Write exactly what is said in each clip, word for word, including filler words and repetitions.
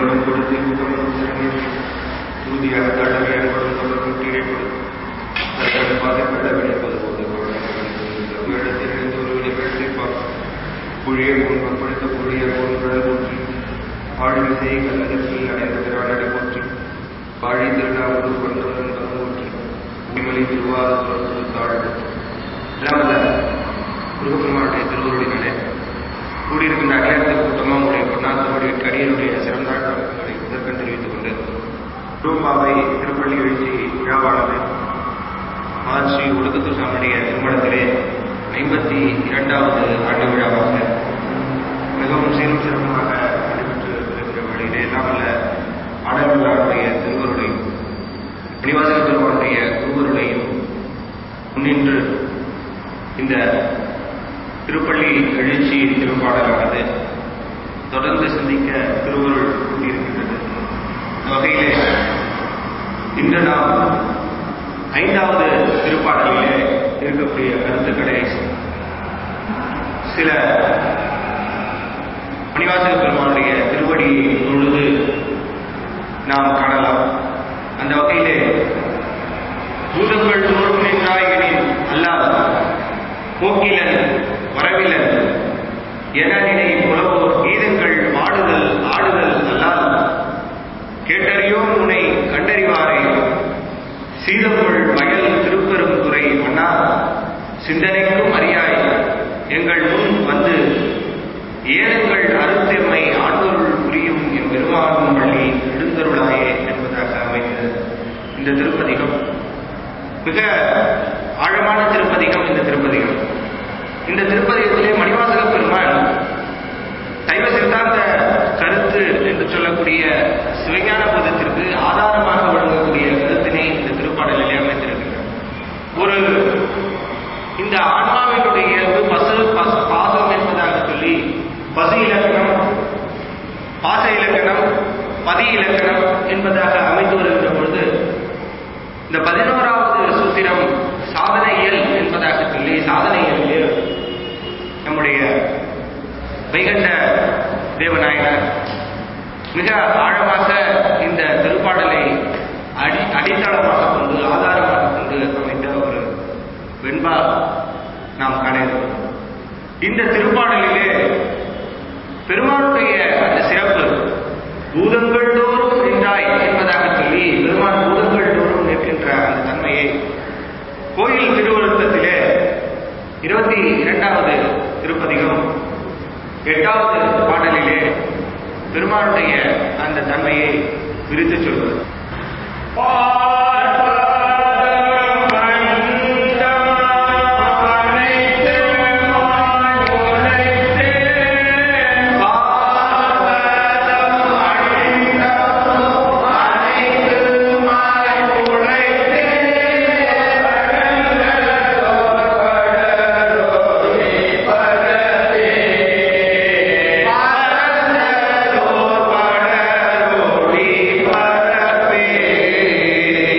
மனம் கொடுத்து ஊக்கமும் சிறந்த உறுதியாக தடவை அன்படும் தொடர்பு கீழைப்படும் தற்கால பாதைப்பட விளைப்பது போது வேடத்தில் இருந்து ஒருவனை கட்டிப்பார் புழியை போல் பப்படுத்த புழியை போல் கடல் போற்றி ஆழ்விசையை கல்லடத்தில் அடைந்த பிரானடை போற்றி வாழி திருநாவூர் கொண்டவன் கலம் போற்றி உண்மொழி திருவாரூர் தாழ்வு இல்லாமல்ல முருகப்பெருமானுடைய திருவருளினாலே கூடியிருக்கின்ற அகிலத்திற்கு கூட்டமாக உங்களுடைய பொன்னாத்தனுடைய கடியனுடைய சிறந்தாழ் வழக்கங்களை முதற்கண் தெரிவித்துக் கொண்டு ரூபாவை திருப்பள்ளி எழுச்சி விழாவானது மகர்ஷி ஒடுக்கத்து சாமியுடைய திருமணத்திலே ஐம்பத்தி இரண்டாவது ஆண்டு விழாவாக மிகவும் சீரும் சிறப்பாக நடைபெற்று வருகிற வழியிலே இல்லாமல்ல ஆடல்வல்லாருடைய திருவருளையும் மணிவாசக பெருமானுடைய குருவருளையும் முன்னின்று இந்த திருப்பள்ளி எழுச்சி திருப்பாடலானது தொடர்ந்து சிந்திக்க திருவருள் கூட்டியிருக்கின்றது. இந்த வகையிலே இன்று நாம் ஐந்தாவது திருப்பாடலிலே இருக்கக்கூடிய கருத்துக்களை சில மணிவாசக பெருமானுடைய திருவடியை தொழுது நாம் காணலாம். அந்த வகையிலே பூதங்கள் தோறும் நின்றாயினின் அல்லாத போக்கிலன் வரவிலன் என நினை புலவோர் கீதங்கள் பாடுதல் ஆடுதல் அல்லாத கேட்டறியோம் உனை கண்டறிவாரை சீதப்பொள் வயல் திருப்பெரும் துறை மன்னா சிந்தனைக்கும் அறியாய் எங்கள் முன் வந்து ஏனங்கள் அருத்தெம்மை ஆண்டொருள் புரியும் என் பெருமானும் பள்ளி எழுந்தருளாயே என்பதாக அமைந்த இந்த திருப்பதிகம் மிக ஆழமான திருப்பதிகம். இந்த திருப்பதிகம் இந்த திருப்பதிகத்திலே மணிவாசக பெருமான் சைவ சித்தாந்த கருத்து என்று சொல்லக்கூடிய சிவஞான போதத்திற்கு ஆதாரமாக வழங்கக்கூடிய கருத்தினை இந்த திருப்பாடலிலே அமைத்திருக்கிறார். ஒரு இந்த ஆன்மாவினுடைய இயல்பு பசு பாசம் என்பதாக சொல்லி பசு இலக்கணம், பாச இலக்கணம், பதி இலக்கணம் என்பதாக அமைந்து வருகின்ற பொழுது இந்த பதினோராவது சூத்திரம் சாதனையியல் என்பதாக சொல்லி சாதனையியலில் நம்முடைய வைகண்ட தேவநாயகர் மிக ஆழமாக இந்த திருப்பாடலை அடி அடித்தளமாக கொண்டு ஆதாரமாக கொண்டு அமைந்த ஒரு வெண்பா நாம் காணலாம். இந்த திருப்பாடலிலே பெருமானுடைய அந்த சிறப்பு பூதங்கள் தோறும் நின்றாய் என்பதாக சொல்லி பெருமான் பூதங்கள் தோறும் நிற்கின்ற அந்த தன்மையை கோயில் திருவருத்தத்திலே இருபத்தி இரண்டாவது திருப்பதிகம் எட்டாவது பாடலிலே பெருமானுடைய அந்த தன்மையை விரித்து சொல்வது. பரப்பே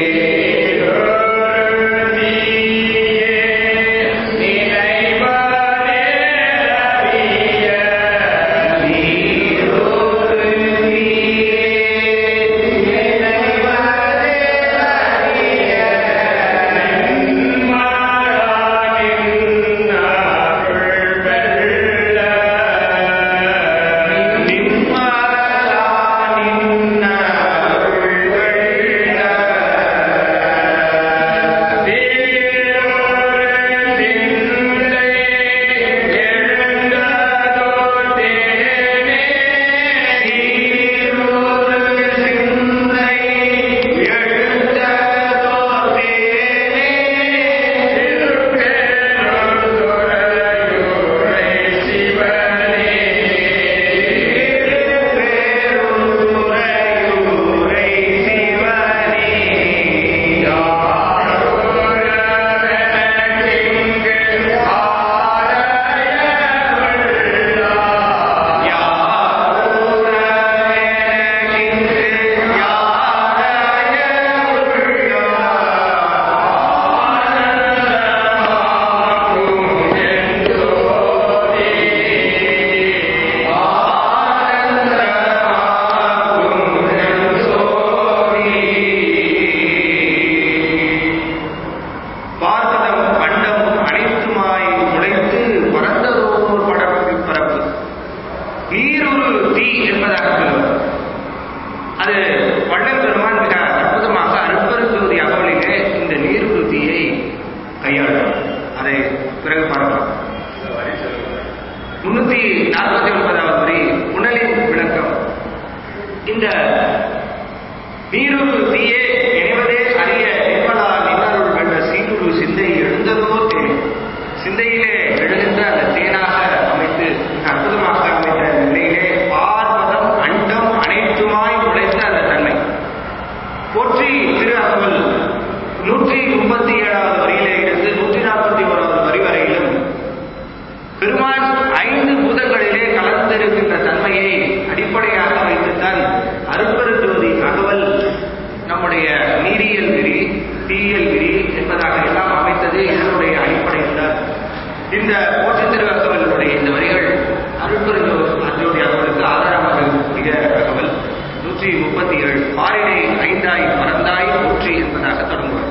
நீருரு தீ என்பதாக சொல்லுவார். அது வள்ளல் பெருமான் மிக அற்புதமாக அருட்பெருஞ்சோதி அகவலிலே இந்த நீருரு தீயை கையாளும். அதை பிறகு பார்க்கலாம். முன்னூத்தி நாற்பத்தி ஒன்பதாவது வரி புனலின் விளக்கம். இந்த நீருரு தீயே நினைவதே அறிய நிர்மலா நின்னருள் வென்ற சீருரு சிந்தை எழுந்ததோ தேன். சிந்தையிலே எழுகின்ற அந்த தேனாக அமைத்து அற்புதமாக அமைத்த நிலையிலே பார்வதம் அண்டம் அனைத்துமாய் உழைத்த அந்த தன்மை போற்றி திரு அகவல் நூற்றி முப்பத்தி ஏழாவது வரியிலே இருந்து நூற்றி நாற்பத்தி ஓராவது வரி வரையிலும் பெருமான் ஐந்து பூதங்களிலே கலந்திருக்கின்ற தன்மையை அடிப்படையாக வைத்துத்தான் அருட்பெருஞ்சோதி அகவல் நம்முடைய நீரியல் விரி தீயல் விரி என்பதாக எல்லாம் அமைத்தது இதனுடைய அடிப்படையில் தான். இந்த போற்றி திரு அகவலுடைய இந்த வரிகள் அருட்பெருஞ்சோதி அகவலுக்கு ஆதாரமாக இருக்கக்கூடிய அகவல் நூற்றி முப்பத்தி ஏழு. பாரிடை ஐந்தாய் பறந்தாய் போற்றி என்பதாக தொடங்குவார்.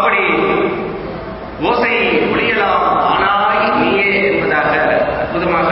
ஓசை ஒளியலாம் ஆனாய் நீயே என்பதாக அற்புதமாக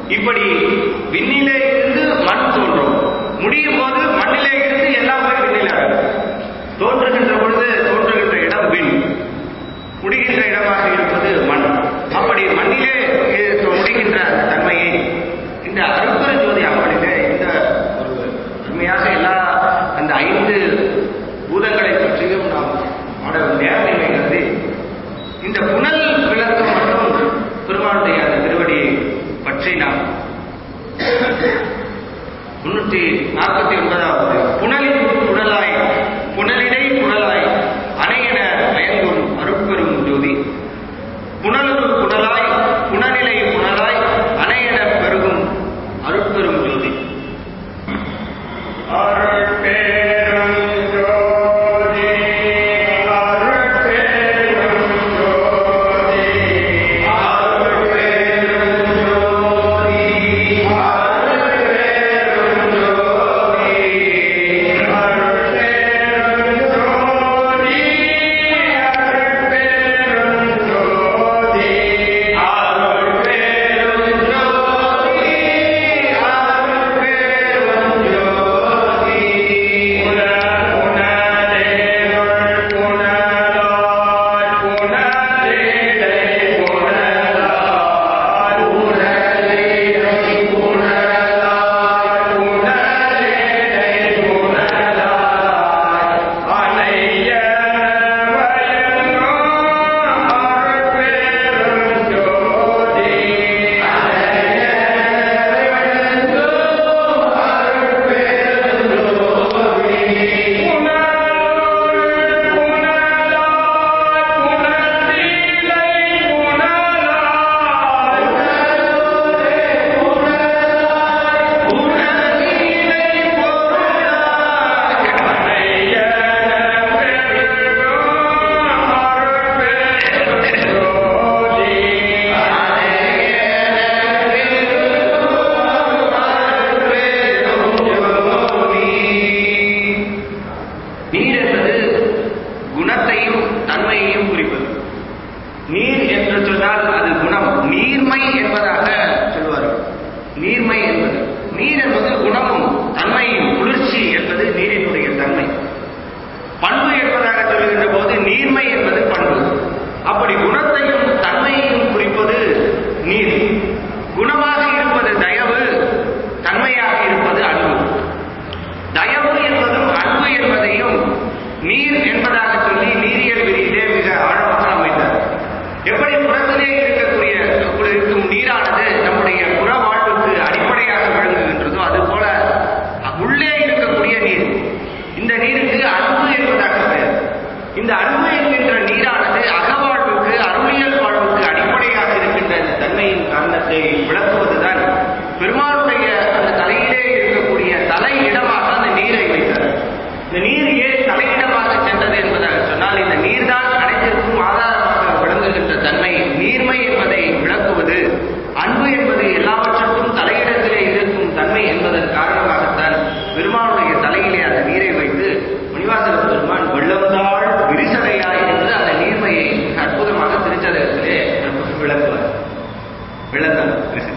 இப்படி விண்ணிலே இருந்து மண் தோன்றும், முடியும் போது மண்ணிலே இருந்து எல்லாம் போய் விண்ணில தோன்றுகின்ற பொழுது தோன்றுகின்ற இடம் விண், முடிகின்ற இடமாக இருப்பது மண். அப்படி மண்ணிலே முடிகின்ற தன்மையை இந்த அருட்பெரு ஜோதி அமலிலே இந்த ஒரு உண்மையாக எல்லா அந்த ஐந்து பூதங்களை பற்றியும் நாம் பாட நேரத்தை கருதி இந்த புனல் விளக்கம் மற்றும் பெருமாளுடைய அந்த திருவடியை பற்றி நாம் முன்னூற்றி நாற்பத்தி ஒன்பதாவது புனலின் புனலாய் புனலிடை புனலாய் அணையென மயங்கும் அருட்பெரும் ஜோதி, புனலொரு புனலாய் புனநிலை புனலாய் அணையென பெருகும் அருட்பெரும் ஜோதி. அருட்பெரும் ஜோதி அருட்பெரும் ஜோதி அருட்பெரும் ஜோதி அருட்பெரும் ஜோதி அருட்பெரும் ஜோதி அருட்பெரும் ஜோதி அருட்பெரும் ஜோதி அருட்பெரும் ஜோதி புனல் புனலேனுள் புனலாய் புனலிடை புனலாய் புனலிடை புனலாய் புனலிடை புனலாய் அணையென மயங்கும் அருட்பெரும் ஜோதி நீர் என்பது குணத்தையும் தன்மையையும் குறிப்பது. நீர் என்று சொன்னால் அது குணம், நீர்மை என்பதாக சொல்வார்கள். நீர்மை என்பது நீர் என்பது குணமும் தன்மையும், குளிர்ச்சி என்பது நீரினுடைய தன்மை. பண்பு என்பதாக சொல்லுகின்ற போது நீர்மை என்பது பண்பு. அப்படி குணத்தையும் தன்மையையும் குறிப்பது நீர். குணமாக இருப்பது தயவு, தன்மையாக இருப்பது அன்பு. தயவு என்பதும் அன்பு என்பதையும் நீர் என்பதாக சொல்லி நீரியல் விதியிலே மிக ஆழமாக அமைத்தார். எப்படி புறத்திலே இருக்கக்கூடிய இருக்கும் நீரானது நம்முடைய புற வாழ்வுக்கு அடிப்படையாக விளங்குகின்றதோ அதுபோல உள்ளே இருக்கக்கூடிய நீர், இந்த நீருக்கு அன்பு என்பதாக பெயர். இந்த அன்பு என்கின்ற நீரானது அகவாழ்வுக்கு அருளியல் வாழ்வுக்கு அடிப்படையாக இருக்கின்ற இந்த தன்மையின் காரணத்தை விளக்குவதுதான் பெருமாளுடைய அந்த தலையிலே இருக்கக்கூடிய தலை இடமாக அந்த நீரை வைத்தார். இந்த நீர் ஏன் தலையிடமாக சென்றது என்பதாக சொன்னால் இந்த நீர்தான் அனைத்திற்கும் ஆதாரமாக விளங்குகின்ற தன்மை. நீர்மை என்பதை விளக்குவது, அன்பு என்பது எல்லாவற்றுக்கும் தலையிடத்திலே இருக்கும் தன்மை என்பதன் காரணமாகத்தான் பெருமாளுடைய தலையிலே அந்த நீரை வைத்து மணிவாசக பெருமான் வெள்ளந்தாள் விரிசடையாய் என்று அந்த நீர்மையை அற்புதமாக திருச்சதகத்திலே விளக்குவார். வெள்ளந்தாள் விரிசடை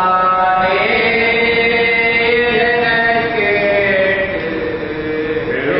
வெள்ளம்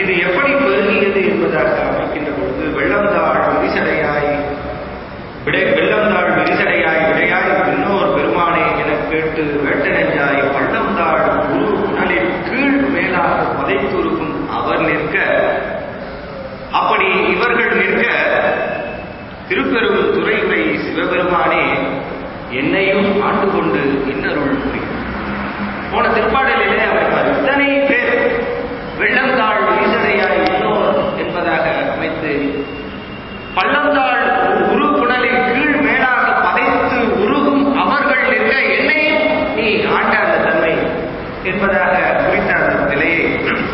இது எப்படி பெருகியது என்பதாக அமைக்கின்ற பொழுது வெள்ளந்தாள் விரிசடையாய் விடை வெள்ளந்தாள் விரிசடையாய் விடையாய் இன்னொரு பெருமானே என கேட்டு வேட்ட நெஞ்சாய் பள்ளந்தாள் குரு உணலில் கீழ் மேலாக பதைத்துருக்கும் அவர் நிற்க, அப்படி இவர்கள் நிற்க திருப்பெரும் துறையுரை சிவபெருமானே என்னையும் ஆண்டு கொண்டு இன்னருள் புரியும். போன திருப்பாடலிலே அமைப்பார். இத்தனை பேர் வெள்ளந்தாள் விரிசடையாய் இன்னோர் என்பதாக அமைத்து பள்ளந்தாள் உரு புனலின் கீழ் மேலாக பதைத்து உருகும் அவர்கள் நிற்க என்னையும் நீ ஆண்ட அந்த தன்மை என்பதாக குறித்த அந்த நிலையை,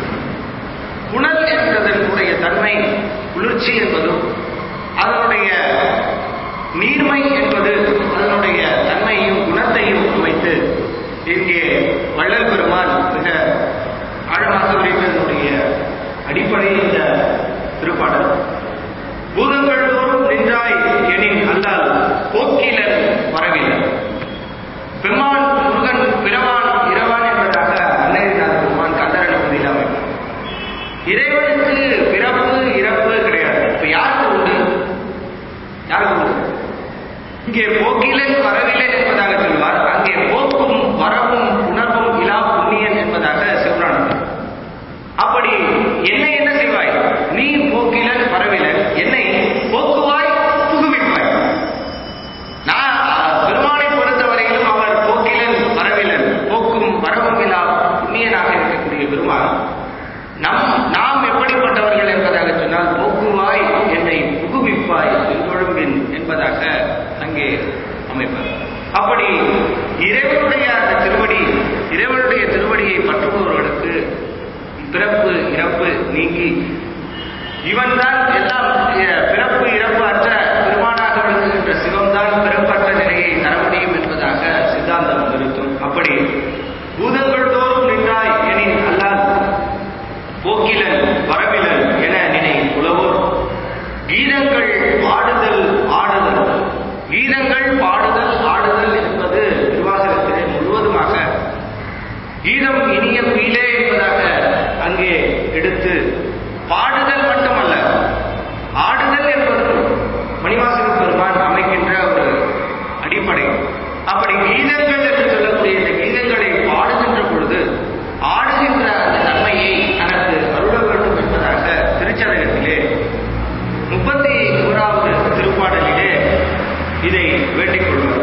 புனல் என்பதனுடைய தன்மை குளிர்ச்சி என்பதும் அதனுடைய நீர்மை என்பது அதனுடைய தன்மையும் குணத்தையும் அமைத்து இங்கே வள்ளல் பெருமான் மிக ஆழமாக விரித்ததனுடைய அடிப்படை இந்த திருப்பாடல். பூதங்கள் தோறும் நின்றாய் எனின் அல்லால் போக்கிலன் வரவில்லை. பெருமான் முருகன் பிறவான் இரவான் என்பதாக அன்னையநாத பெருமான் கந்தரன் பகுதியில் அமைப்பார். இறைவனுக்கு பிறப்பு இறப்பு கிடையாது. இப்ப யாருக்கு உண்டு? யாருக்கு உண்டு? இங்கே போக்கிலன் வரவில்லை என்பதாக சொல்வார். அங்கே போக்கும் வரவும் உணர்வும் இலா புண்ணியன் என்பதாக சிவராணன். அப்படி என்னை என்ன செய்வாய்? நீ போக்கிலன் வரவிலன், என்னை போக்குவாய் புகுவிப்பாய். நான் பெருமானை பொறுத்தவரையிலும் அவர் போக்கிலன் வரவிலன், போக்கும் வரவும் இலா புண்ணியனாக இருக்கக்கூடிய பெருமான். நம் நாம் எப்படிப்பட்டவர்கள் என்பதாக சொன்னால் போக்குவாய் என்னை புகுவிப்பாய் என்றொழும்பின் என்பதாக அங்கே அமைப்பார். அப்படி இறைவனுடைய அந்த திருவடி, இறைவனுடைய திருவடியை பற்றுபவர்களுக்கு பிறப்பு இறப்பு நீங்கி இவன் தான் எல்லாம் பிறப்பு இறப்பு அற்ற பெருமானாக விளங்குகின்ற சிவம்தான் பிறப்பற்ற நிலையை தர முடியும் என்பதாக சித்தாந்தம் நிறுத்தும். அப்படி பூதங்கள் தோறும் நின்றாய் எனின் அல்லால் போக்கிலன் வரவிலன் என நினை புலவோர் கீதங்கள் பாடுதல் ஆடுதல். கீதங்கள் பாடுதல் ஆடுதல் என்பது திருவாசகத்திலே முழுவதுமாக கீதம் இனிய பீலே என்பதாக அங்கே எடுத்து பாடுதல் மட்டுமல்ல, ஆடுதல் என்பது மணிவாசக பெருமான் அமைக்கின்ற ஒரு அடிப்படை. அப்படி கீதங்கள் என்று சொல்லக்கூடிய இந்த கீதங்களை பாடுகின்ற பொழுது ஆடுகின்ற அந்த தன்மையை தனக்கு அருள வேண்டும் என்பதாக திருச்சதகத்திலே முப்பத்தி ஓராவது திருப்பாடலிலே இதை வேண்டிக் கொள்வார்.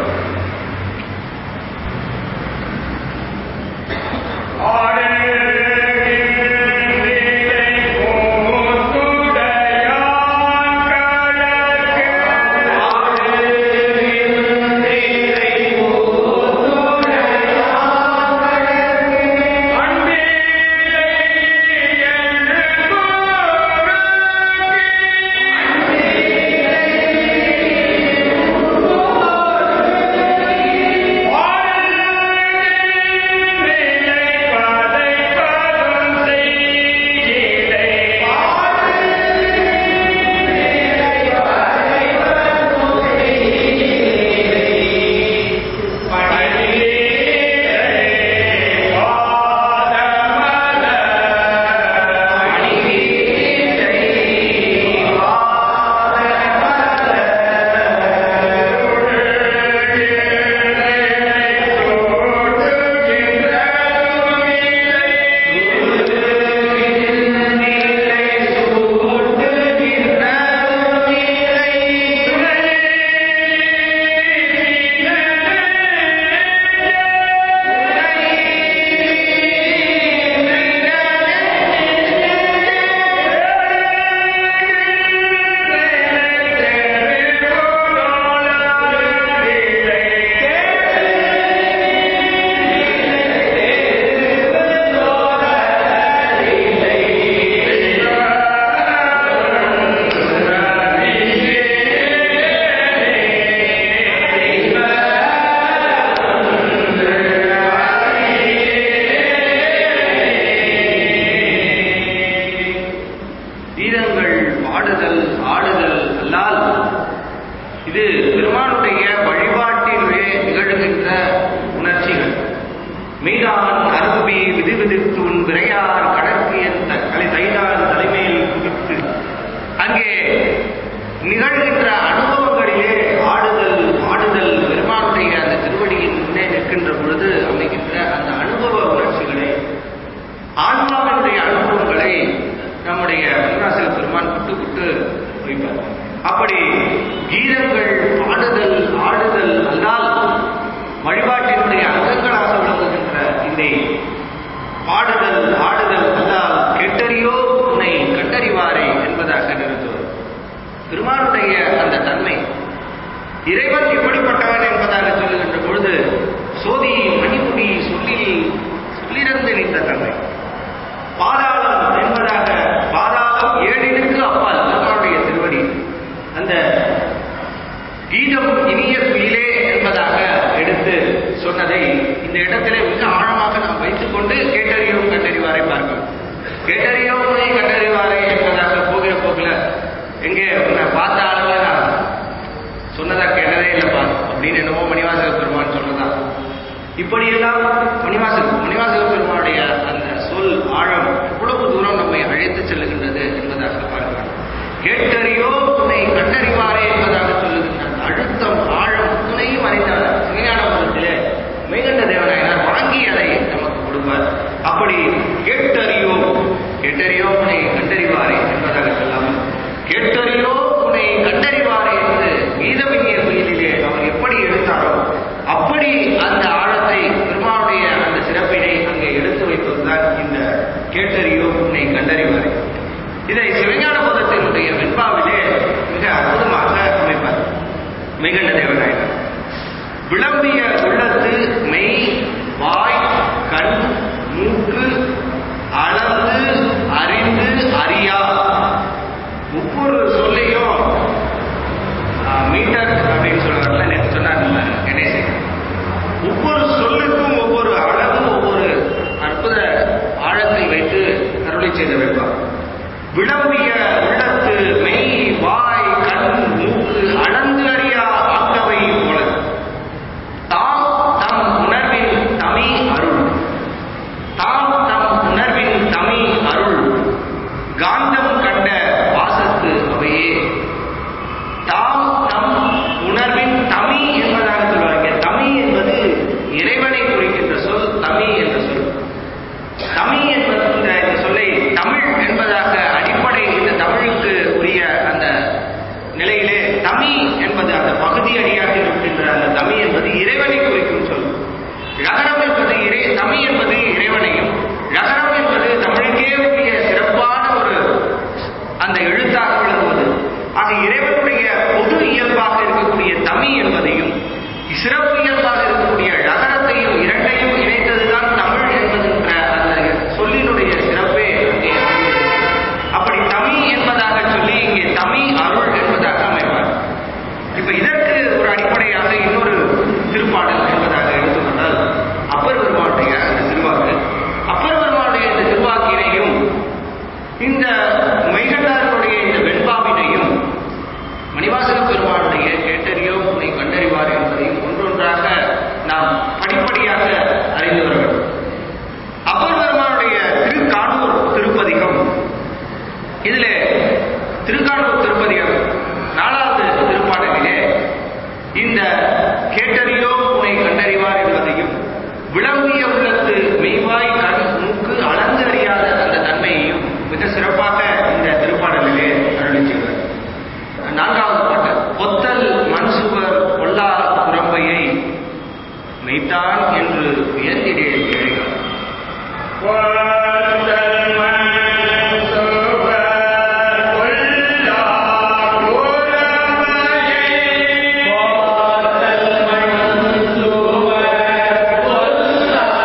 மீதான் அருவி விதிவிதித்துன் விரையார் கடற்கியன் கலை தைதான் தலை பெருமான் விட்டு விட்டு வைப்பார். அப்படி கீதங்கள், பாடுதல், ஆடுதல் அல்லால் வழிபாட்டினுடைய அங்கங்களாக விளங்குகின்ற இந்த பாடுதல், ஆடுதல் அல்லால் கெட்டறியோ உன்னை கண்டறிவாரே என்பதாக நிறுத்துவது பெருமானுடைய அந்த தன்மை. இறைவன் எப்படிப்பட்டவன் என்பதாக சொல்லுகின்ற பொழுது சோதி மணிமுடி சொல்லில் சொல்லிறந்து நின்ற தன்மை. பாதாளம் என்பதாக பாதாளம் ஏழினுக்கு அப்பால் பெருமானுடைய திருவடி. அந்த கீதம் இனிய குயிலே என்பதாக எடுத்து சொன்னதை இந்த இடத்திலே மிக ஆழமாக நாம் வைத்துக் கொண்டு கேட்டறியோம் கண்டறிவாரை பார்க்கணும். கேட்டறியோமை கண்டறிவாரை என்பதாக போகிற போக்குல எங்கே உன்னை பார்த்த ஆளுங்க நான் சொன்னதா கேட்டதே இல்லப்பா அப்படின்னு என்னமோ மணிவாசக பெருமான் சொன்னதா. இப்படியெல்லாம் மணிவாசக மணிவாசக பெருமானுடைய அந்த சொல் ஆழம் எவ்வளவு தூரம் நம்மை அழைத்து செல்லுகின்றது என்பதாக பார்க்கலாம். கேட்டறியோ உன்னை கண்டறிவாரே என்பதாக சொல்லுகின்ற அழுத்தம், ஆழம் துணையும் அறிந்தார் சிவஞான மதத்திலே மெய்கண்ட தேவநாயனார் வாங்கி அதை நமக்கு கொடுப்பார். அப்படி கேட்டறியோ கேட்டறியோ உன்னை கண்டறிவாரே என்பதாக சொல்லாமல் கேட்டறியோ உன்னை கண்டறிவாரே என்று கீதமினிய கோயிலிலே அவர் எப்படி எடுத்தாரோ அப்படி அந்த ஆழத்தை பெருமானுடைய அந்த சிறப்பினை அங்கே எடுத்து வைப்பதுதான் இந்த கேட்டறியோ உன்னை கண்டறிவாரே. இதை சிவஞான போதத்தினுடைய வெண்பாவிலே மிக அற்புதமாக அமைப்பார் மெய்கண்ட தேவநாயகர். விளம்பிய உள்ளத்து மெய், வாய், கண், மூக்கு அளந்து அறிந்து அறியா ஒவ்வொரு சொல்லையும் மீட்டர் அப்படின்னு சொல்றாருல, நேற்று சொன்னார் கணேசன். ஒவ்வொரு சொல்லுக்கும் ஒவ்வொரு அளவும் ஒவ்வொரு அற்புத ஆழத்தை வைத்து அருளை செய்து வைப்பார். விளம்பிய உள்ளத்து மெய், வாய், கண், மூக்கு அளந்து அறியா ஆக்கவை போல தாம் தம் உணர்வின் தமி அருள் தாம் தம் உணர்வின் தமி அருள் காந்தம் கண்ட வாசத்து அவையே. தாம் தம் உணர்வின் தமி என்பதாக சொல்வாங்க. தமி என்பது இறைவனை குறிக்கின்ற சொல். தமி என்ற சொல் தமி என்பது இந்த சொல்லை தமிழ் என்பதாக அடிப்படை இந்த தமிழுக்கு உரிய அந்த நிலையிலே தமி என்பது அந்த பகுதி அடியாக இருக்கின்ற அந்த தமி என்பது இறைவனை குறிக்கும் சொல். ழகரம் என்பது இறை தமி என்பது இறைவனையும், ழகரம் என்பது தமிழுக்கே உரிய சிறப்பான ஒரு அந்த எழுத்தாக விளங்குவது. ஆக இறைவனுடைய பொது இயல்பாக இருக்கக்கூடிய தமி என்பதையும் சிறப்பு இயல்பாக இருக்கக்கூடிய ழகரத்தையும் இரண்டையும் இணைத்ததுதான் தமிழ் என்பதுன்ற அந்த சொல்லினுடைய சிறப்பே அங்கே. அப்படி தமி என்பதாக சொல்லி இங்கே தமி அருள் என்பதாக அமைப்பார். இப்ப இதற்கு ஒரு அடிப்படையாக இன்னொரு திருப்பாடல் என்பதாக எடுத்துக்கொண்டால் அப்பர் பெருமானுடைய அந்த திருவாக்கு. அப்பர் பெருமானுடைய இந்த திருவாக்கினையும் இந்த மெய்கண்டாருடைய இந்த வெண்பாவினையும் மணிவாசக பெருமானுடைய கேட்டறியோ உன்னை கண்டறிவார் என்பதையும் ஒன்றொன்றாக நாம் படிப்படியாக அறிந்து வர வேண்டும். அப்பர் பெருமானுடைய திருக்கானூர் திருப்பதிகம், இதிலே திருக்கானூர் திருப்பதிகம் நாலாவது திருப்பாடலிலே இந்த கேட்டறியோ உன்னை கண்டறிவார் என்பதையும் விளம்பிய உள்ளத்து மெய்வாய், கண், மூக்கு அளந்து அறியாத அந்த தன்மையையும் மிக சிறப்பாக இந்த திருப்பாடலிலே அருளி செய்வார். நான்காவது பாட்டு பொத்தல் மண்சுவர் பொல்லா புறம்பையை மெய்தான் என்று வியந்திடே ஏழைகள். பொல்லா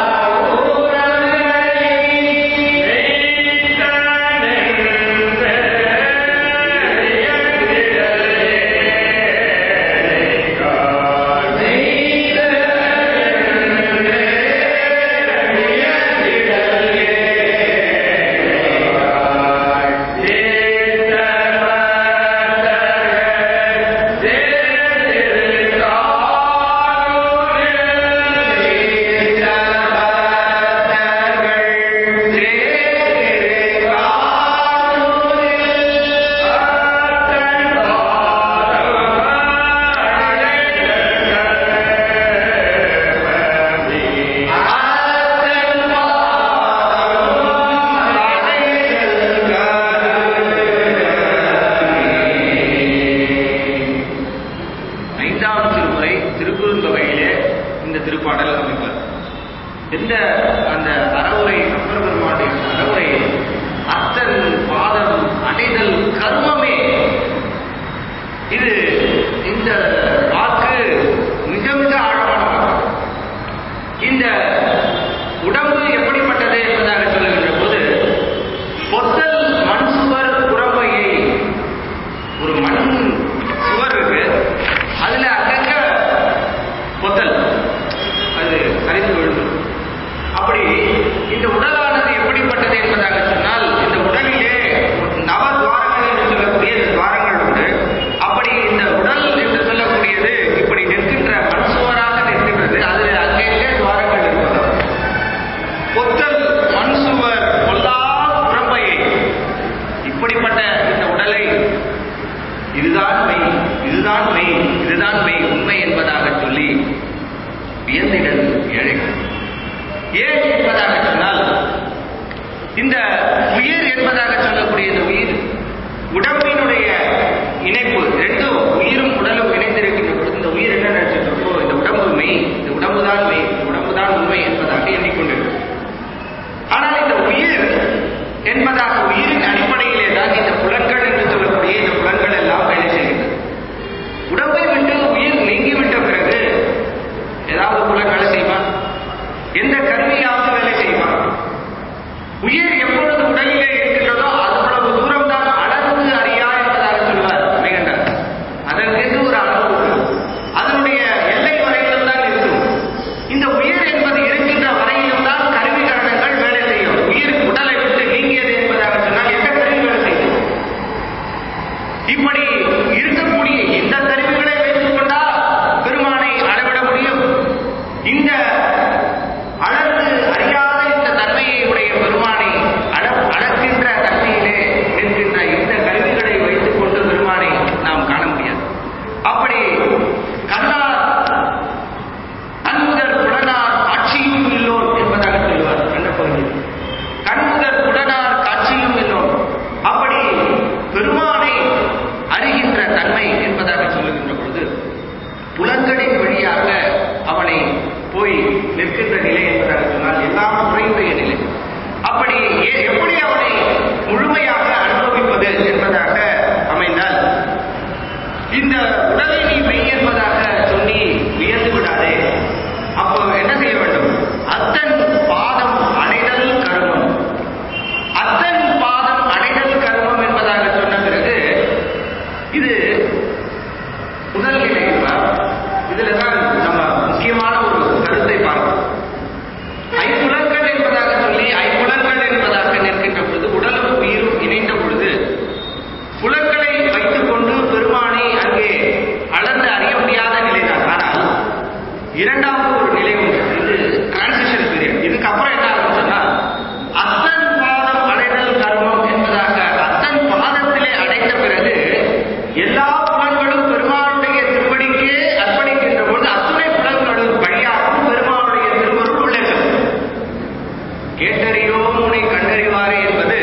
இதுதான் மெய், இதுதான் மெய், இதுதான் மெய், உண்மை என்பதாக சொல்லி வியந்திடல் ஏழைகள். ஏன் என்பதாக சொன்னால், இந்த உயிர் என்பதாக சொல்லக்கூடிய இந்த உயிர் உடம்பினுடைய இணைப்பு ரெண்டும், உயிரும் உடலும் இணைந்திருக்கின்ற பொழுது இந்த உயிர் என்ன நினைச்சிட்டு இருக்கோ, இந்த உடம்பு மெய், இந்த உடம்பு தான் மெய், இந்த உடம்பு தான் உண்மை என்பதாக எண்ணிக்கொண்டிருக்கும். ஆனால் இந்த உயிர் என்பதாக உயிரின் அடிப்படையிலே தான் இந்த புலன்கள் என்று சொல்லக்கூடிய இந்த புலன்கள் எல்லாம் வேலை செய்கின்றது. உடம்பை விட்டு உயிர் நீங்கிவிட்ட பிறகு ஏதாவது புலன் வேலை செய்வான்? எந்த கருவியாவது வேலை செய்வான்? உயிர் எப்பொழுது உடலிலே இருக்கின்றதோ அவ்வளவு தூரம் தான் அளந்து அறியா என்பதாக சொல்வார் மெய்கண்டார். அதற்கு ஒரு அளவு, அதனுடைய எல்லை வரையிலும் தான் இருக்கும். இந்த உயிர் என்பது இருக்கின்ற வரையிலும் தான் கருவி கரணங்கள் வேலை செய்யும். உயிர் உடலை விட்டு நீங்கியது என்பதாக சொன்னால் எந்த கருவி வேலை செய்யும்? இப்படி இருக்கக்கூடிய இந்த கருவிகளை வைத்துக் கொண்டா பெருமானை அளவிட முடியும். இந்த அளந்து அறியாத இந்த தன்மையை உடைய பெருமானை அளக்கின்ற தன்மையிலே நிற்கின்ற இந்த கருவிகளை வைத்துக் கொண்டு பெருமானை நாம் காண முடியாது. அப்படி கண்ணார் கண்முதற் புலனார் காட்சியும் இல்லோன் என்பதாக சொல்லுவார் என்ற பகுதியில். கண்முதற் புலனார் காட்சியும் இல்லோன், அப்படி பெருமானை அறிகின்ற தன்மை என்பதாக சொல்லுகின்ற பொழுது புலன்களின் வழியாக அவனை போய் நிற்கின்ற நிலை என்பதாக சொன்னால் எல்லாம் குறைவுடைய நிலை. அப்படி எப்படி அவனை முழுமையாக அனுபவிப்பது என்பதாக அமைந்தால், இந்த உடலை நீ மெய் என்பதாக சொல்லி வியந்து விடாதே. அப்போ என்ன செய்ய வேண்டும்? அத்தன் பாதம் அடைதல் கருமம். அத்தன் பாதம் அடைதல் கருமம் என்பதாக சொன்ன பிறகு இது முதல் நிலை. இதுல தான் நம்ம முக்கியமான ஒரு கருத்தை பார்க்கணும். ஐம்புலன்கள் என்பதாக சொல்லி ஐம்புலன்கள் என்பதாக நிற்கின்ற பொழுது உடலும் உயிரும் இணைந்த பொழுது புலன்களை வைத்துக் கொண்டு பெருமானை அங்கே அளந்து அறிய முடியாத நிலைதான். ஆனால் இரண்டாவது ஒரு நிலை உண்டு. இது டிரான்சிஷன் பீரியட். இதுக்கப்புறம் என்ன ஆகும் சொன்னா, அத்தன் பாதம் அடைதல் கர்மம் என்பதாக அத்தன் பாதத்திலே அடைந்த பிறகு எல்லா புலன்களும் பெருமானுடைய திருவடிக்கே அர்ப்பணிக்கின்ற பொழுது அத்துணை புலன்களும் வழியாகவும் பெருமானுடைய திருவருள் உள்ளே செல்லும். கேட்டறியோ உன்னை கண்டறிவாரே என்பது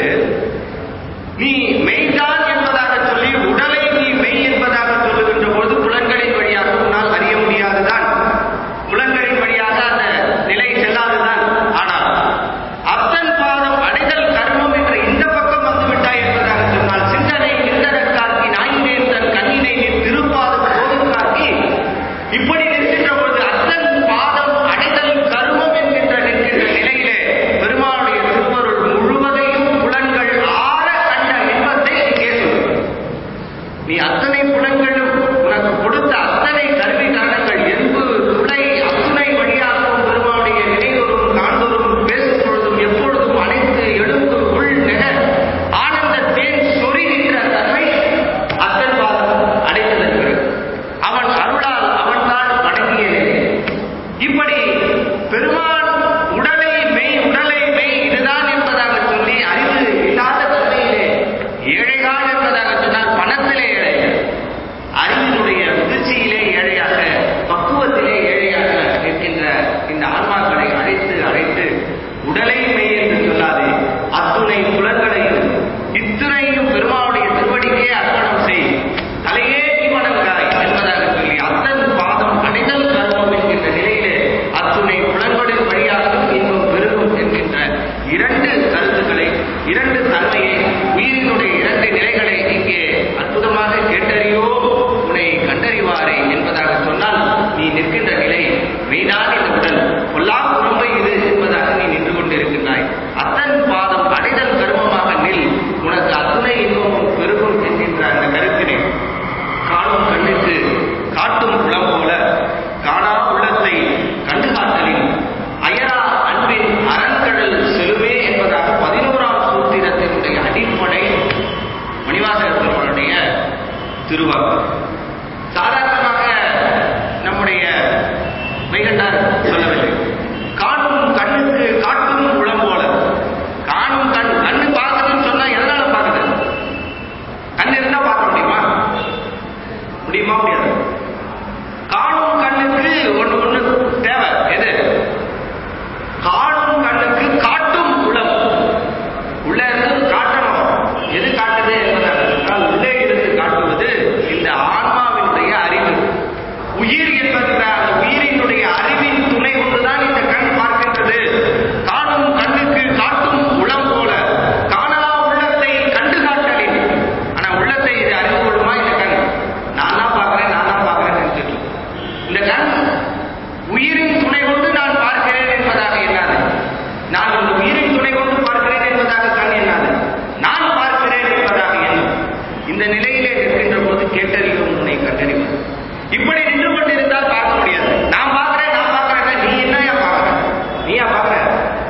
நீ மெய்தான் என்பதாக சொல்லி உடலை நீ மெய் என்பதாக சொல்லுகின்ற பொழுது புலன்களின் வழியாக உன்னால் அறிய முடியாதுதான். புலன்களின் வழியாக அந்த நிலை செல்லாதுதான். ஆனால் அத்தன் பாதம் அடைதல் கர்மம் என்ற இந்த பக்கம் வந்துவிட்டாய் என்பதாக சொன்னால் சிந்தனை நின்றதற்காக்கி நாயினேன் தன் கண்ணினை நீ திருப்பாதம் போதுக்காக்கி இப்படி நிற்கின்ற பொழுது அத்தன் பாதம் அடைதல் கர்மம் என்கின்ற நிற்கின்ற நிலையிலே பெருமானுடைய திருவருள் முழுவதையும் புலன்கள் ஆற கண்ட இன்பத்தை இங்கே சொல்லும். நீ அத்தனை புலன்களும் உனக்கு கொடுத்த அத்தனை கருவி காரணங்கள் என்பு துளை அத்துணை வழியாகவும் பெருமானுடைய நினைவரும் காண்பரும் பேசும் பொழுதும் எப்பொழுதும் அனைத்து எழுந்து உள் நெக ஆனந்த தேன் சொரிகின்ற தன்மை அத்தன் பாதம் அடைந்ததன் பிறகு அவன் அருளால் அவன்தான் வணங்கிய நிலை. இப்படி பெருமான் உடலை மெய் உடலை மெய் இதுதான் என்பதாக சொல்லி அறிவு இல்லாத தன்மையிலே ஏழைகால் என்பதாக சொன்னால் பணத்திலே ஏழை, அறிவினுடைய முதிர்ச்சியிலே ஏழையாக, பக்குவத்திலே ஏழையாக நிற்கின்ற இந்த ஆன்மாக்களை அழைத்து அழைத்து உடலை மெய் என்று சொல்லாதே, அத்துணை புலன்களையும் இத்துணையும் பெருமானுடைய திருவடிக்கே அர்ப்பணம் செய், தலையே வணங்காய் என்பதாக சொல்லி அத்தன் பாதம் அடைதல் கர்மம் என்கின்ற நிலையிலே அத்துணை புலன்களின் வழியாகவும் இன்பம் பெருகும் என்கின்ற இரண்டு கருத்துக்களை, இரண்டு தன்மையை, உயிரினுடைய இரண்டு நிலைகளை இங்கே அற்புதமாக கேட்டறியோ உன்னை கண்டறிவாரே என்பதாக சொன்னால் நீ நிற்கின்ற நிலை மெய்தான் இந்த உடல் பொல்லா குறும்பை இது என்பதாக நீ நின்று கொண்டிருக்கின்றாய். அத்தன் பாதம் அடைதல் கர்மமாக நில், உனக்கு அத்துணை இன்பமும் பெருகும் என்கின்ற அந்த கருத்தினை காணும் கண்ணுக்கு காட்டும் புலம் போல காணா உள்ளத்தை கண்டு காட்டலின் அயரா அன்பின் அரண்கடல் செலுமே என்பதாக பதினோராம் சூத்திரத்தினுடைய அடிப்படை மணிவாசகர் பெருமானுடைய திருவாக்கு. சாதாரணமாக நம்முடைய மெய்கண்டார் சொல்லவில்லை. காணும் கண்ணுக்கு காட்டும் புலம் போல. காணும் கண், கண்ணு பார்க்கணும்னு சொன்னா எதனால பார்க்குது? கண் இருந்தா பார்க்க முடியுமா? முடியுமா? முடியாது. காணும் கண்ணுக்கு ஒண்ணு ஒண்ணு தேவை. எது? காணும் கண்ணுக்கு காட்டும் உளம். உள்ள இருந்து காட்டணும். எது காட்டுது என்பதால் உள்ளே இருந்து காட்டுவது இந்த ஆன்மாவினுடைய அறிவு. உயிர் என்பது அந்த உயிரினுடைய அறிவின் துணை கொண்டுதான் இந்த கண் பார்க்கின்றது. காணும் கண்ணுக்கு காட்டும் உளம் போல காணா உள்ளத்தை கண்டு காட்டலின். ஆனா உள்ளத்தை இது அறிந்து கொள்ளுமா இந்த கண்? நான் தான் பார்க்கிறேன், நான் தான் பார்க்கிறேன் நினைச்சிட்டு இந்த கண் உயிரின் துணை கொண்டு நான் பார்க்கிறேன் என்பதாக எண்ணாது. நான் இந்த உயிரின் துணை கொண்டு பார்க்கிறேன் என்பதாக கண் எண்ணாது. நான் பார்க்கிறேன் என்பதாக எண்ணும். இந்த நிலையிலே நிற்கின்ற போது கேட்டறிவும் உன்னை கண்டறிவது. இப்படி நின்று கொண்டிருந்தால் பார்க்க முடியாது. நான் பார்க்கிறேன், நான் பார்க்கிறேன். நீ என்ன பார்க்கிற? நீயா பார்க்கிற?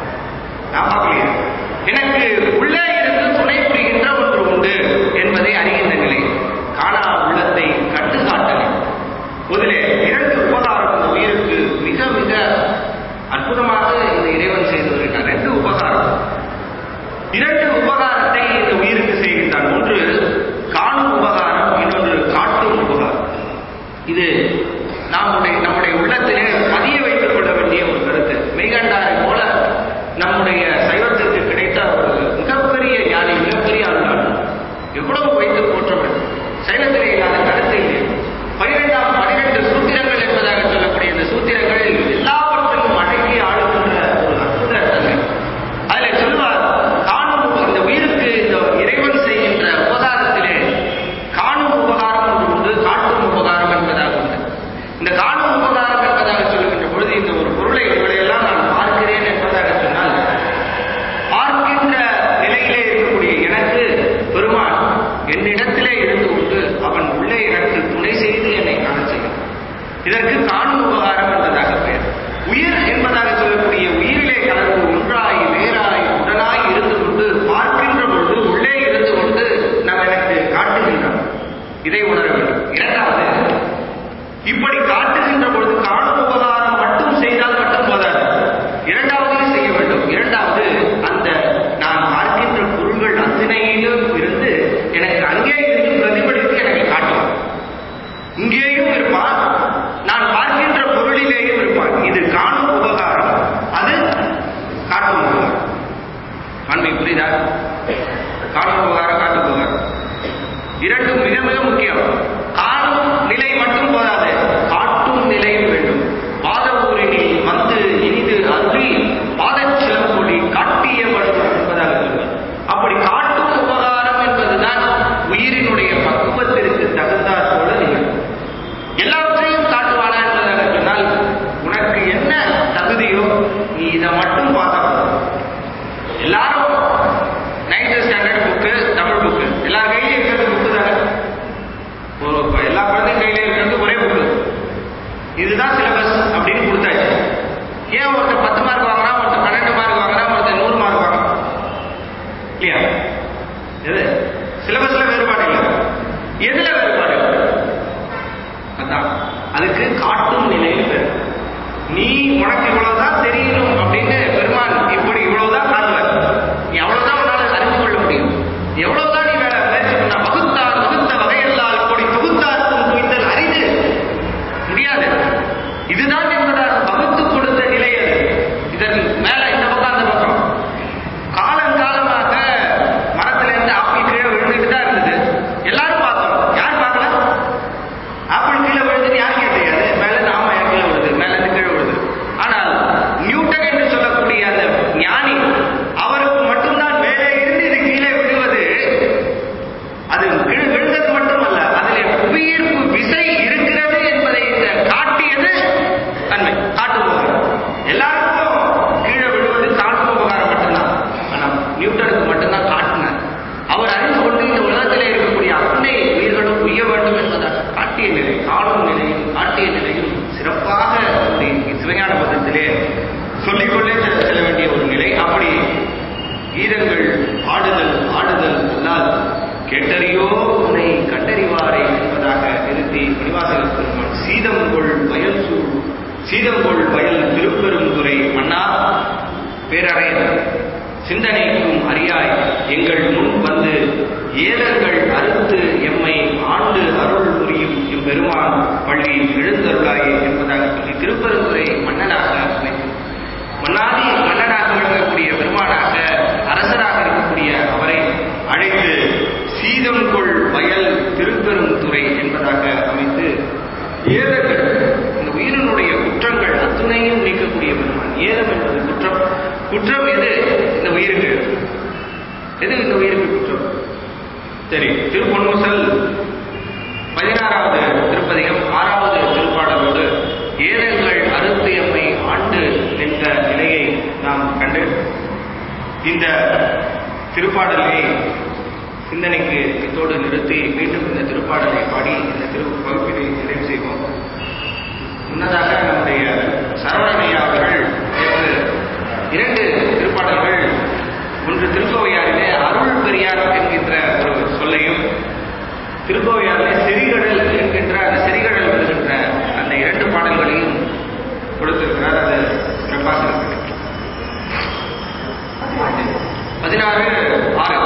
நான் பார்க்கலையே. எனக்கு உள்ளே இருந்து துணை புரிகின்ற ஒன்று உண்டு என்பதை அறிகின்ற நிலை. காணா உள்ளத்தை கண்டு காட்டல். முதலே இரண்டு உபகாரம் இந்த உயிருக்கு மிக மிக அற்புதமாக இந்த இறைவன் செய்து வருகிறார். ரெண்டு உபகாரம். இரண்டு உபகாரத்தை இந்த உயிருக்கு செய்கின்றார். ஒன்று காணும் உபகாரம், இன்னொன்று காட்டும் உபகாரம். இது நம்முடைய நம்முடைய உள்ளத்திலே பதிய வைத்துக் கொள்ள வேண்டிய ஒரு கருத்து. மெய்கண்டாரை போல நம்முடைய சைவத்திற்கு கிடைத்த ஒரு மிகப்பெரிய ஞானி, மிகப்பெரிய அருளாளர். எவ்வளவு வைத்து போற்ற வேண்டும். சைவத்திலே இல்லாத கருத்தை பனிரெண்டாம் பனிரெண்டு சூத்திரங்கள் என்பதாக சொல்லக்கூடிய இந்த சூத்திரங்களில் எல்லாவற்றையும் அடக்கி ஆளுகின்ற ஒரு அற்புத தன்மை. அதில் சொல்வார், காணும் இந்த உயிருக்கு இந்த இறைவன் செய்கின்ற உபகாரத்திலே காணும் உபகாரம் ஒன்று உண்டு, காட்டும் உபகாரம் என்பதாக உண்டு. இந்த காணும் உபகாரம் என்பதாக சொல்லுகின்ற பொழுது இந்த ஒரு பொருளை இவளையெல்லாம் நான் பார்க்கிறேன் என்பதாக சொன்னால், பார்க்கின்ற நிலையிலே இருக்கக்கூடிய எனக்கு பெருமான் என்னிடத்திலே இருந்து கொண்டு அவன் உள்ளே எனக்கு துணை செய்து என்னை காண செய்யும். இதற்கு காணும் உபகாரம் என்பதாக பெயர். உயிர் என்பதாக சொல்லக்கூடிய உயிரிலே கலந்து ஒன்றாய் வேறாய் உடனாய் இருந்து கொண்டு பார்க்கின்ற பொழுது உள்ளே இருந்து கொண்டு நாம் எனக்கு காட்டுகின்றோம். இதை உணர வேண்டும். இரண்டாவது, இப்படி காட்டுகின்ற பொழுது காணும் உபகாரம் மட்டும் செய்தால் மட்டும் போதாது, இரண்டாவதையும் செய்ய வேண்டும். இரண்டாவது, அந்த நான் பார்க்கின்ற பொருள்கள் அத்தனையிலும் இருந்து எனக்கு அங்கே இருந்து பிரதிபலித்து எனக்கு காட்டும். இங்கேயும் இருப்பான், நான் பார்க்கின்ற பொருளிலேயும் இருப்பான். இது காணும் உபகாரம், அது காட்டும் உபகாரம். அண்மை புரியுதா? காணும் உபகாரம், காட்டும் உபகாரம் இரண்டும் மிக மிக முக்கியம். காணும் நிலை மட்டும் போதாது, காட்டும் நிலையும் வேண்டும். பாத ஊரினில் வந்து இனிது அன்றி பாதச்சிலம்பொழி காட்டியவடும் என்பதாக சொல்வார். அப்படி காட்டும் உபகாரம் என்பதுதான் உயிரினுடைய பக்குவத்திற்கு தகுந்தாற் போல நிகழும். எல்லாவற்றையும் காட்டுவானா என்பதாக சொன்னால், உனக்கு என்ன தகுதியோ நீ இதை மட்டும் பார்த்தா. எல்லாரும் ninth standard book, Tamil book எல்லா கையிலும் இருக்கிறது புக்கு தானே. எல்லா குழந்தையும் கையில இருக்கிறது ஒரே புக்கு. இதுதான் சிலபஸ் அப்படின்னு கொடுத்தாச்சு. ஏன் ஒருத்தர் பத்து மார்க் வாங்குறான், ஒருத்தர் பன்னெண்டு மார்க் வாங்குறான், ஒருத்தர் நூறு மார்க் வாங்குறான் இல்லையா? எது சிலபஸ்ல வேறுபாடு இல்லை. எதுல வேறுபாடு? அதான் அதுக்கு காட்டும் நிலையில் பேர். நீ உனக்கு இவ்வளவுதான் தெரியணும் அப்படின்னு பெருமான் இப்படி இவ்வளவுதான் காட்டுவார். நீ அவ்வளவுதான் உன்னால அறிந்து கொள்ள முடியும். எவ்வளவுதான் நீ வேலை முயற்சி பண்ண வகுத்தார் வகுத்த வகையெல்லாம் கொடி தொகுத்தார்க்கும் துய்த்தல் அறிந்து முடியாது. இதுதான் என்பதாக வகுத்து கொடுத்த நிலை அது. இதன் மேல இந்த பக்கம் அந்த பக்கம் காலங்காலமாக மரத்துல இருந்து ஆப்பிள் கீழே விழுந்துட்டு தான் இருந்தது. எல்லாரும் பார்த்தோம். யார் பார்க்கல? ஆப்பிள் கீழே விழுந்துட்டு யாருக்கே தெரியாது. மேல இருந்து ஆமா கீழே விழுது, மேல இருந்து கீழே விழுது. ஆனால் நியூட்டன் என்று சொல்லக்கூடிய அந்த ஞானி, அவருக்கு மட்டும்தான் மேலே இருந்து இது கீழே விழுவது. அது விழுந்தது மட்டுமல்ல, அதிலே புவியீர்ப்பு விசை இருக்கிறது என்பதை இந்த காட்டியது தன்மை காட்டு உபகாரம். எல்லாருக்கும் கீழே விழுவது காட்டு உபகாரம் மட்டும்தான். ஆனால் நியூட்டனுக்கு மட்டும்தான் காட்டினார். அவர் அறிந்து கொண்டு இந்த உலகத்திலே இருக்கக்கூடிய அத்தனை உயிர்களும் உய்ய வேண்டும் என்பதாக காட்டிய நிலை, காணும் நிலையும் காட்டிய நிலையும் சிறப்பாக சிவஞான பதத்திலே சொல்லிக்கொண்டே செல்ல வேண்டிய ஒரு நிலை. அப்படி கீதங்கள் பாடுதல் ஆடுதல் அல்லால் கேட்டறியோ உன்னை கண்டறிவாரை என்பதாக நிறுத்தி மணிவாசக பெருமான் சீதங்கொள் வயல் சூழ் சீதங்கொள் வயல் திருப்பெருந்துறை மன்னா பேரறை சிந்தனைக்கும் அறியாய் எங்கள் முன் வந்து ஏதர்கள் அறுத்து எம்மை ஆண்டு அருள் புரியும் எம்பெருமான் என்பதாக அமைத்து ஏதங்கள் இந்த உயிரினுடைய குற்றங்கள் அத்துணையும் நீக்கக்கூடிய பெருமான். ஏதம் என்பது குற்றம். குற்றம் எது இந்த உயிருக்கு? எது இந்த உயிருக்கு குற்றம்? சரி, திருப்பொன்னூசல் பதினாறாவது திருப்பதிகம் ஆறாவது திருப்பாடலோடு ஏதங்கள் அறுத்து எம்மை ஆண்டு என்ற நிலையை நாம் கண்டு இந்த திருப்பாடலை சிந்தனைக்கு இத்தோடு நிறுத்தி மீண்டும் இந்த திருப்பாடலை பாடி இந்த திரு வகுப்பினை நிறைவு செய்வோம். முன்னதாக நம்முடைய சரவணையா அவர்கள் இரண்டு திருப்பாடல்கள், ஒன்று திருக்கோவையாரிலே அருள் பெரியார் என்கின்ற ஒரு சொல்லையும், திருக்கோவையாரிலே செறிகடல் என்கின்ற அந்த செறிகடல் வருகின்ற அந்த இரண்டு பாடல்களையும் கொடுத்திருக்கிறார். அது சிறப்பாக இருக்கிறது. பதினாறு ஆறு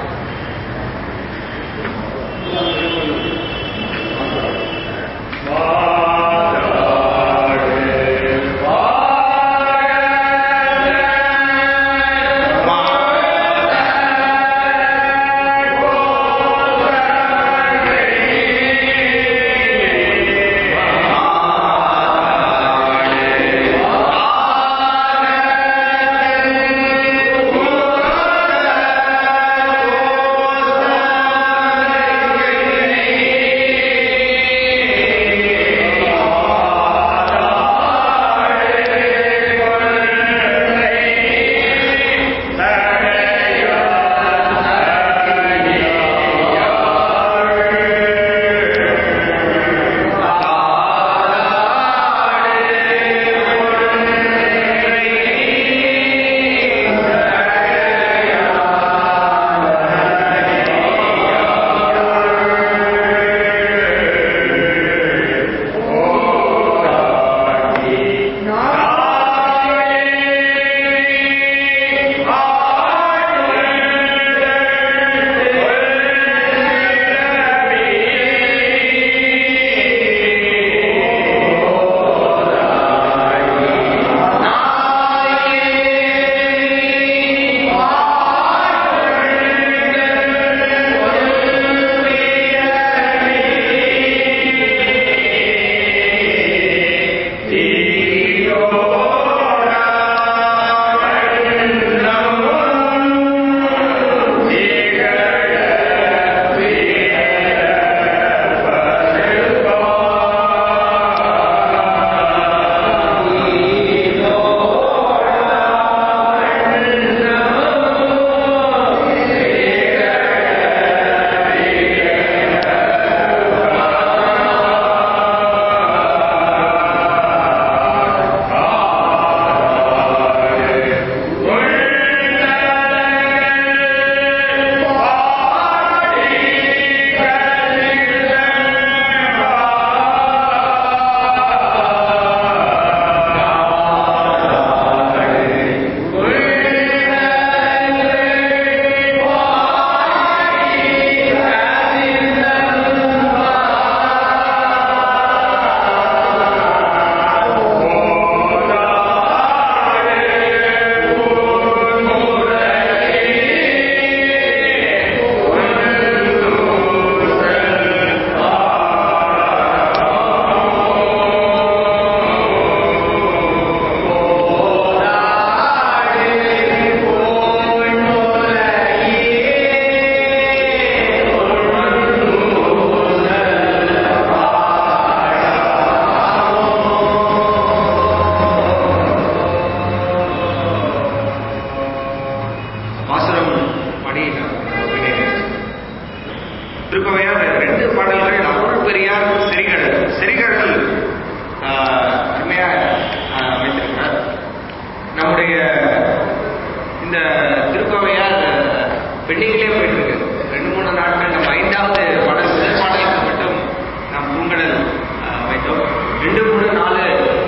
பெண்டிங்லேயே போயிட்டு இருக்கு. ரெண்டு மூணு நாட்கள் நம்ம ஐந்தாவது பாடல் முதல் பாடலுக்கு மட்டும் நாம் பூங்கடல் வைத்தோம். ரெண்டு மூணு நாலு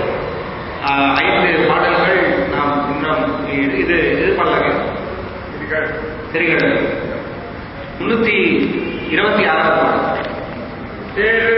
ஐந்து பாடல்கள் நாம் இன்னும் இது இது பண்ணலாங்க. திரிகடல் முன்னூத்தி இருபத்தி ஆறாவது பாடல்